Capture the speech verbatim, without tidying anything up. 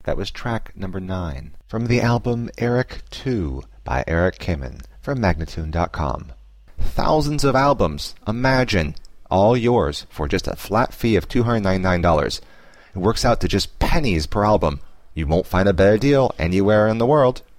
That was track number nine from the album Eric two by Eric Kamen from Magnatune dot com. Thousands of albums, imagine, all yours for just a flat fee of two hundred ninety-nine dollars. It works out to just pennies per album. You won't find a better deal anywhere in the world.